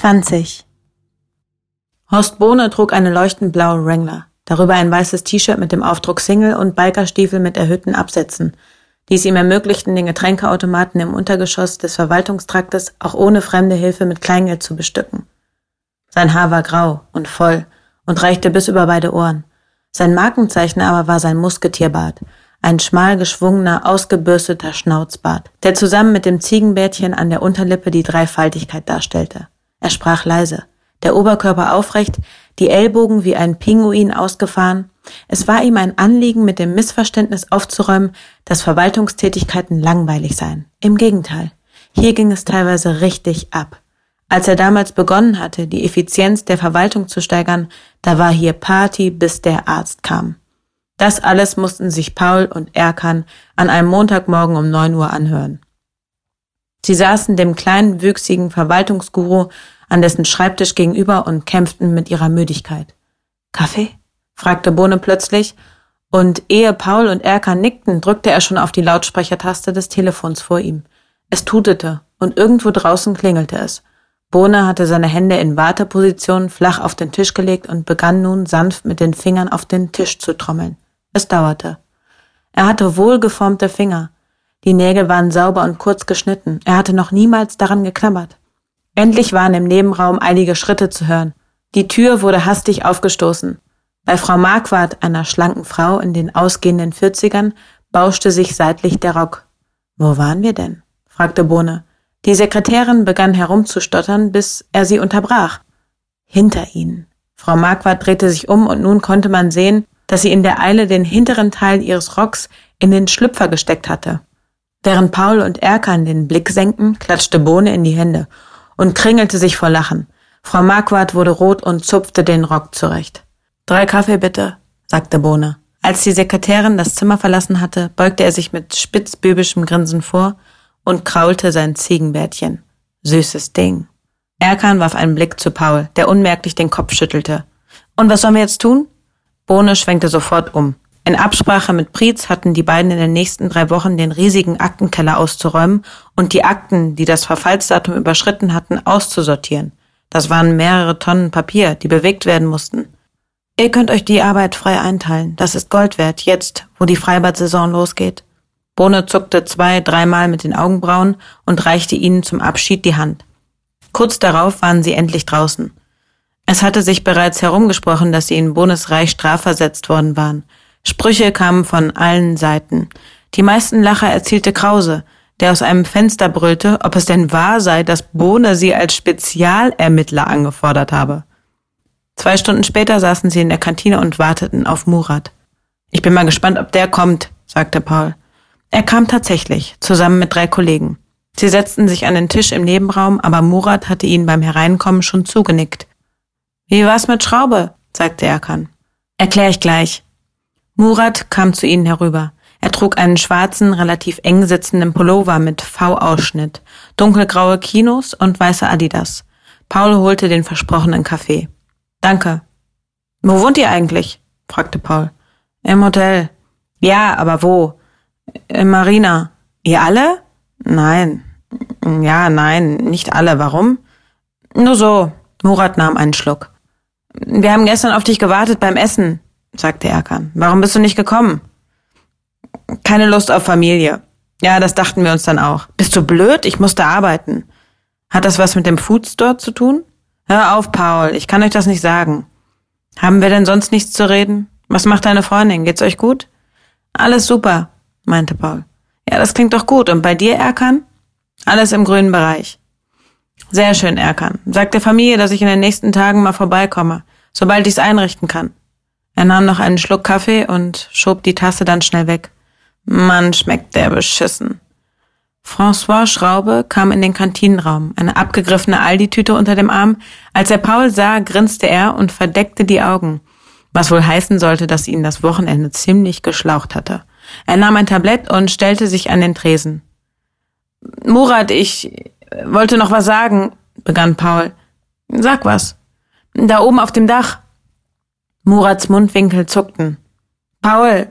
20. Horst Bohne trug eine leuchtend blaue Wrangler, darüber ein weißes T-Shirt mit dem Aufdruck Single und Bikerstiefel mit erhöhten Absätzen, die es ihm ermöglichten, den Getränkeautomaten im Untergeschoss des Verwaltungstraktes auch ohne fremde Hilfe mit Kleingeld zu bestücken. Sein Haar war grau und voll und reichte bis über beide Ohren. Sein Markenzeichen aber war sein Musketierbart, ein schmal geschwungener, ausgebürsteter Schnauzbart, der zusammen mit dem Ziegenbärtchen an der Unterlippe die Dreifaltigkeit darstellte. Er sprach leise, der Oberkörper aufrecht, die Ellbogen wie ein Pinguin ausgefahren. Es war ihm ein Anliegen, mit dem Missverständnis aufzuräumen, dass Verwaltungstätigkeiten langweilig seien. Im Gegenteil, hier ging es teilweise richtig ab. Als er damals begonnen hatte, die Effizienz der Verwaltung zu steigern, da war hier Party, bis der Arzt kam. Das alles mussten sich Paul und Erkan an einem Montagmorgen um 9 Uhr anhören. Sie saßen dem kleinen, wüchsigen Verwaltungsguru an dessen Schreibtisch gegenüber und kämpften mit ihrer Müdigkeit. »Kaffee?« fragte Bohne plötzlich, und ehe Paul und Erkan nickten, drückte er schon auf die Lautsprechertaste des Telefons vor ihm. Es tutete, und irgendwo draußen klingelte es. Bohne hatte seine Hände in Warteposition flach auf den Tisch gelegt und begann nun sanft mit den Fingern auf den Tisch zu trommeln. Es dauerte. Er hatte wohlgeformte Finger. Die Nägel waren sauber und kurz geschnitten. Er hatte noch niemals daran geknabbert. Endlich waren im Nebenraum eilige Schritte zu hören. Die Tür wurde hastig aufgestoßen. Bei Frau Marquardt, einer schlanken Frau in den ausgehenden 40ern, bauschte sich seitlich der Rock. »Wo waren wir denn?« fragte Bohne. Die Sekretärin begann herumzustottern, bis er sie unterbrach. »Hinter Ihnen.« Frau Marquardt drehte sich um und nun konnte man sehen, dass sie in der Eile den hinteren Teil ihres Rocks in den Schlüpfer gesteckt hatte. Während Paul und Erkan den Blick senkten, klatschte Bohne in die Hände und kringelte sich vor Lachen. Frau Marquardt wurde rot und zupfte den Rock zurecht. »3 Kaffee bitte«, sagte Bohne. Als die Sekretärin das Zimmer verlassen hatte, beugte er sich mit spitzbübischem Grinsen vor und kraulte sein Ziegenbärtchen. Süßes Ding. Erkan warf einen Blick zu Paul, der unmerklich den Kopf schüttelte. »Und was sollen wir jetzt tun?« Bohne schwenkte sofort um. In Absprache mit Prietz hatten die beiden in den nächsten 3 Wochen den riesigen Aktenkeller auszuräumen und die Akten, die das Verfallsdatum überschritten hatten, auszusortieren. Das waren mehrere Tonnen Papier, die bewegt werden mussten. »Ihr könnt euch die Arbeit frei einteilen. Das ist Gold wert, jetzt, wo die Freibad-Saison losgeht.« Bohne zuckte 2-3 Mal mit den Augenbrauen und reichte ihnen zum Abschied die Hand. Kurz darauf waren sie endlich draußen. Es hatte sich bereits herumgesprochen, dass sie in Bohnes Reich strafversetzt worden waren. Sprüche kamen von allen Seiten. Die meisten Lacher erzielte Krause, der aus einem Fenster brüllte, ob es denn wahr sei, dass Bohne sie als Spezialermittler angefordert habe. 2 Stunden später saßen sie in der Kantine und warteten auf Murat. »Ich bin mal gespannt, ob der kommt«, sagte Paul. Er kam tatsächlich, zusammen mit 3 Kollegen. Sie setzten sich an den Tisch im Nebenraum, aber Murat hatte ihnen beim Hereinkommen schon zugenickt. »Wie war's mit Schraube?« sagte Erkan. »Erklär ich gleich.« Murat kam zu ihnen herüber. Er trug einen schwarzen, relativ eng sitzenden Pullover mit V-Ausschnitt, dunkelgraue Chinos und weiße Adidas. Paul holte den versprochenen Kaffee. »Danke.« »Wo wohnt ihr eigentlich?« fragte Paul. »Im Hotel.« »Ja, aber wo?« »Im Marina.« »Ihr alle?« »Nein.« »Ja, nein, nicht alle. Warum?« »Nur so.« Murat nahm einen Schluck. »Wir haben gestern auf dich gewartet beim Essen«, sagte Erkan. »Warum bist du nicht gekommen?« »Keine Lust auf Familie.« »Ja, das dachten wir uns dann auch.« »Bist du blöd? Ich musste arbeiten.« »Hat das was mit dem Foodstore zu tun?« »Hör auf, Paul, ich kann euch das nicht sagen.« »Haben wir denn sonst nichts zu reden? Was macht deine Freundin? Geht's euch gut?« »Alles super«, meinte Paul. »Ja, das klingt doch gut. Und bei dir, Erkan?« »Alles im grünen Bereich.« »Sehr schön, Erkan. Sag der Familie, dass ich in den nächsten Tagen mal vorbeikomme, sobald ich's einrichten kann.« Er nahm noch einen Schluck Kaffee und schob die Tasse dann schnell weg. »Mann, schmeckt der beschissen.« François Schraube kam in den Kantinenraum, eine abgegriffene Aldi-Tüte unter dem Arm. Als er Paul sah, grinste er und verdeckte die Augen, was wohl heißen sollte, dass ihn das Wochenende ziemlich geschlaucht hatte. Er nahm ein Tablett und stellte sich an den Tresen. »Murat, ich wollte noch was sagen«, begann Paul. »Sag was.« »Da oben auf dem Dach.« Murats Mundwinkel zuckten. »Paul,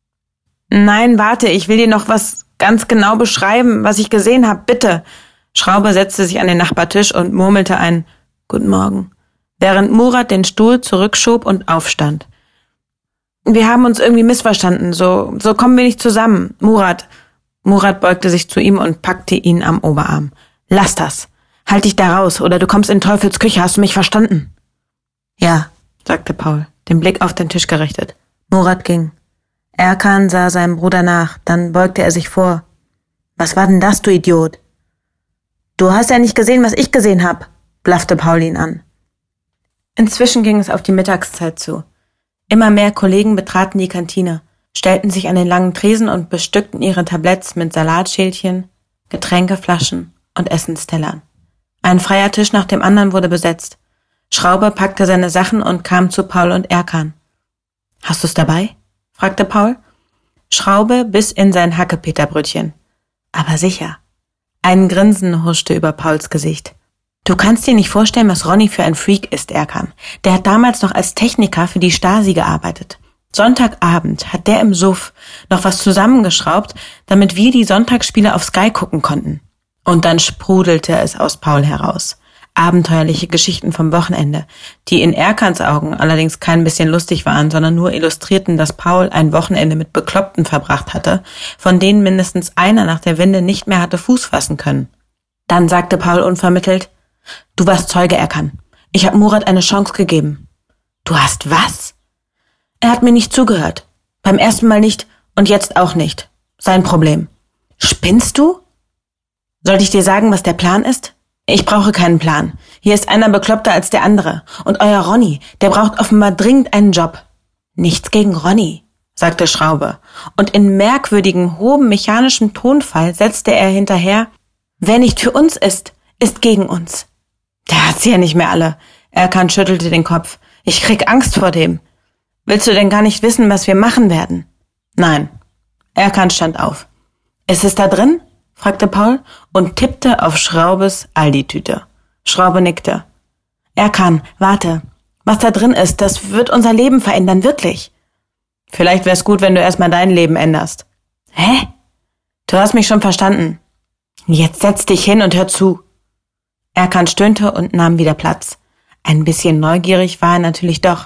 nein, warte, ich will dir noch was ganz genau beschreiben, was ich gesehen habe, bitte.« Schraube setzte sich an den Nachbartisch und murmelte ein Guten Morgen. Während Murat den Stuhl zurückschob und aufstand. Wir haben uns irgendwie missverstanden. So kommen wir nicht zusammen. Murat beugte sich zu ihm und packte ihn am Oberarm. Lass das. Halt dich da raus, oder du kommst in Teufels Küche. Hast du mich verstanden? Ja, sagte Paul, den Blick auf den Tisch gerichtet. Murat ging. Erkan sah seinem Bruder nach, dann beugte er sich vor. Was war denn das, du Idiot? Du hast ja nicht gesehen, was ich gesehen hab, blaffte Paul ihn an. Inzwischen ging es auf die Mittagszeit zu. Immer mehr Kollegen betraten die Kantine, stellten sich an den langen Tresen und bestückten ihre Tabletts mit Salatschälchen, Getränkeflaschen und Essenstellern. Ein freier Tisch nach dem anderen wurde besetzt. Schraube packte seine Sachen und kam zu Paul und Erkan. Hast du's dabei? Fragte Paul. Schraube biss in sein Hackepeterbrötchen. Aber sicher. Ein Grinsen huschte über Pauls Gesicht. Du kannst dir nicht vorstellen, was Ronny für ein Freak ist, Erkan. Der hat damals noch als Techniker für die Stasi gearbeitet. Sonntagabend hat der im Suff noch was zusammengeschraubt, damit wir die Sonntagsspiele auf Sky gucken konnten. Und dann sprudelte es aus Paul heraus. Abenteuerliche Geschichten vom Wochenende, die in Erkans Augen allerdings kein bisschen lustig waren, sondern nur illustrierten, dass Paul ein Wochenende mit Bekloppten verbracht hatte, von denen mindestens einer nach der Wende nicht mehr hatte Fuß fassen können. Dann sagte Paul unvermittelt, du warst Zeuge, Erkan. Ich habe Murat eine Chance gegeben. Du hast was? Er hat mir nicht zugehört. Beim ersten Mal nicht und jetzt auch nicht. Sein Problem. Spinnst du? Soll ich dir sagen, was der Plan ist? Ich brauche keinen Plan. Hier ist einer bekloppter als der andere. Und euer Ronny, der braucht offenbar dringend einen Job. Nichts gegen Ronny, sagte Schraube. Und in merkwürdigem, hohem mechanischem Tonfall setzte er hinterher, wer nicht für uns ist gegen uns. Der hat sie ja nicht mehr alle. Erkan schüttelte den Kopf. Ich krieg Angst vor dem. Willst du denn gar nicht wissen, was wir machen werden? Nein. Erkan stand auf. Ist es da drin? Fragte Paul und tippte auf Schraubes Aldi-Tüte. Schraube nickte. Erkan, warte. Was da drin ist, das wird unser Leben verändern, wirklich. Vielleicht wär's gut, wenn du erstmal dein Leben änderst. Hä? Du hast mich schon verstanden. Jetzt setz dich hin und hör zu. Erkan stöhnte und nahm wieder Platz. Ein bisschen neugierig war er natürlich doch.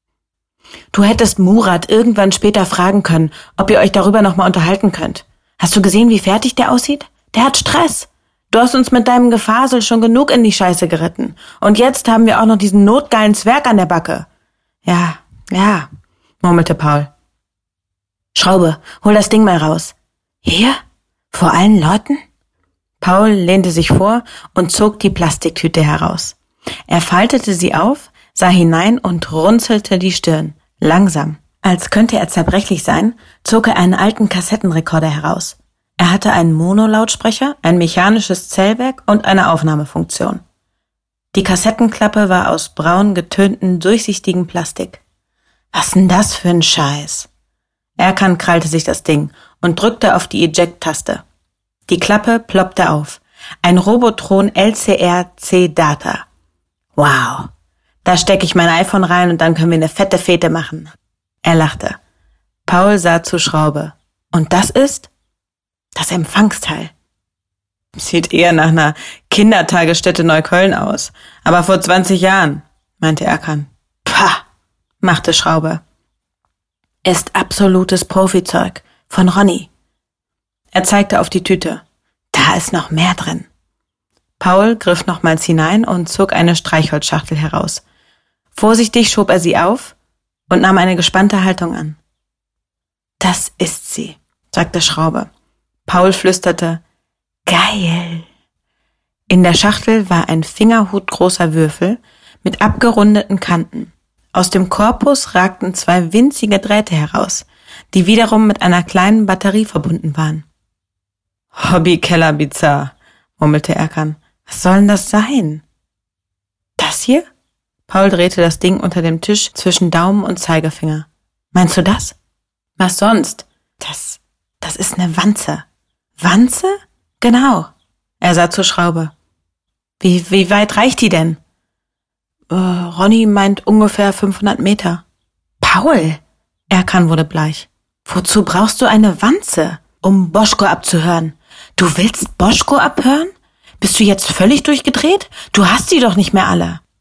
Du hättest Murat irgendwann später fragen können, ob ihr euch darüber nochmal unterhalten könnt. Hast du gesehen, wie fertig der aussieht? Der hat Stress. Du hast uns mit deinem Gefasel schon genug in die Scheiße geritten. Und jetzt haben wir auch noch diesen notgeilen Zwerg an der Backe. Ja, murmelte Paul. Schraube, hol das Ding mal raus. Hier? Vor allen Leuten? Paul lehnte sich vor und zog die Plastiktüte heraus. Er faltete sie auf, sah hinein und runzelte die Stirn. Langsam. Als könnte er zerbrechlich sein, zog er einen alten Kassettenrekorder heraus. Er hatte einen Monolautsprecher, ein mechanisches Zählwerk und eine Aufnahmefunktion. Die Kassettenklappe war aus braun getönten, durchsichtigem Plastik. Was denn das für ein Scheiß? Erkan krallte sich das Ding und drückte auf die Eject-Taste. Die Klappe ploppte auf. Ein Robotron LCR-C Data. Wow. Da stecke ich mein iPhone rein und dann können wir eine fette Fete machen. Er lachte. Paul sah zur Schraube. Und das ist? Das Empfangsteil. Sieht eher nach einer Kindertagesstätte Neukölln aus. Aber vor 20 Jahren, meinte Erkan. Pah, machte Schraube. Ist absolutes Profizeug. Von Ronny. Er zeigte auf die Tüte. Da ist noch mehr drin. Paul griff nochmals hinein und zog eine Streichholzschachtel heraus. Vorsichtig schob er sie auf und nahm eine gespannte Haltung an. Das ist sie, sagte Schraube. Paul flüsterte, geil. In der Schachtel war ein fingerhutgroßer Würfel mit abgerundeten Kanten. Aus dem Korpus ragten 2 winzige Drähte heraus, die wiederum mit einer kleinen Batterie verbunden waren. Hobbykeller bizarr, murmelte Erkan. Was soll denn das sein? Das hier? Paul drehte das Ding unter dem Tisch zwischen Daumen und Zeigefinger. Meinst du das? Was sonst? Das ist eine Wanze. Wanze? Genau. Er sah zur Schraube. Wie weit reicht die denn? Ronny meint ungefähr 500 Meter. Paul! Erkan wurde bleich. Wozu brauchst du eine Wanze? Um Boschko abzuhören. Du willst Boschko abhören? Bist du jetzt völlig durchgedreht? Du hast sie doch nicht mehr alle.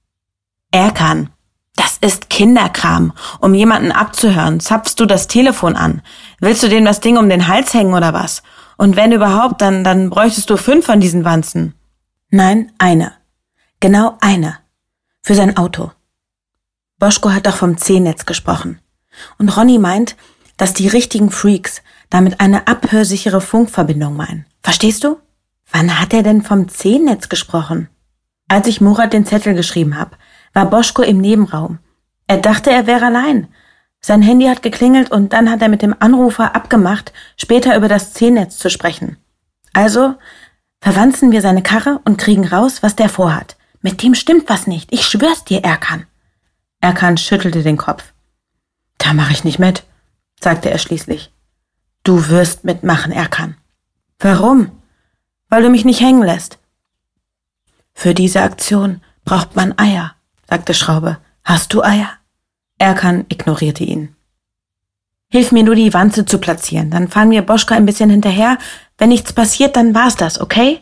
Erkan, das ist Kinderkram. Um jemanden abzuhören, zapfst du das Telefon an. Willst du dem das Ding um den Hals hängen oder was? Und wenn überhaupt, dann bräuchtest du 5 von diesen Wanzen. Nein, eine. Genau eine. Für sein Auto. Boschko hat doch vom C-Netz gesprochen. Und Ronny meint, dass die richtigen Freaks damit eine abhörsichere Funkverbindung meinen. Verstehst du? Wann hat er denn vom C-Netz gesprochen? Als ich Murat den Zettel geschrieben habe, war Boschko im Nebenraum. Er dachte, er wäre allein. Sein Handy hat geklingelt und dann hat er mit dem Anrufer abgemacht, später über das C-Netz zu sprechen. Also verwanzen wir seine Karre und kriegen raus, was der vorhat. Mit dem stimmt was nicht. Ich schwör's dir, Erkan. Erkan schüttelte den Kopf. Da mache ich nicht mit, sagte er schließlich. Du wirst mitmachen, Erkan. Warum? Weil du mich nicht hängen lässt. Für diese Aktion braucht man Eier, sagte Schraube. Hast du Eier? Erkan ignorierte ihn. Hilf mir nur, die Wanze zu platzieren. Dann fahren wir Boschko ein bisschen hinterher. Wenn nichts passiert, dann war's das, okay?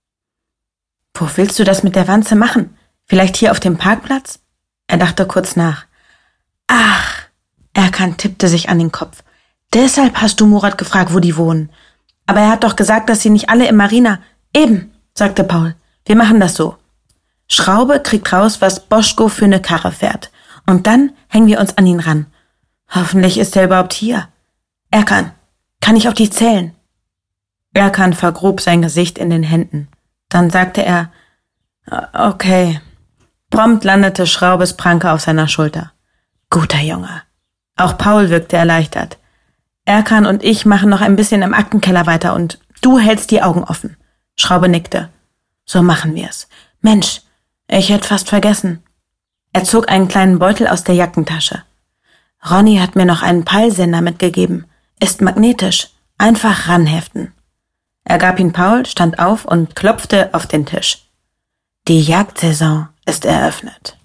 Wo willst du das mit der Wanze machen? Vielleicht hier auf dem Parkplatz? Er dachte kurz nach. Ach, Erkan tippte sich an den Kopf. Deshalb hast du Murat gefragt, wo die wohnen. Aber er hat doch gesagt, dass sie nicht alle im Marina... Eben, sagte Paul. Wir machen das so. Schraube kriegt raus, was Boschko für eine Karre fährt. Und dann hängen wir uns an ihn ran. Hoffentlich ist er überhaupt hier. Erkan, kann ich auf dich zählen? Erkan vergrub sein Gesicht in den Händen. Dann sagte er, okay. Prompt landete Schraubes Pranke auf seiner Schulter. Guter Junge. Auch Paul wirkte erleichtert. Erkan und ich machen noch ein bisschen im Aktenkeller weiter und du hältst die Augen offen. Schraube nickte. So machen wir's. Mensch, ich hätte fast vergessen. Er zog einen kleinen Beutel aus der Jackentasche. Ronny hat mir noch einen Peilsender mitgegeben. Ist magnetisch. Einfach ranheften. Er gab ihn Paul, stand auf und klopfte auf den Tisch. Die Jagdsaison ist eröffnet.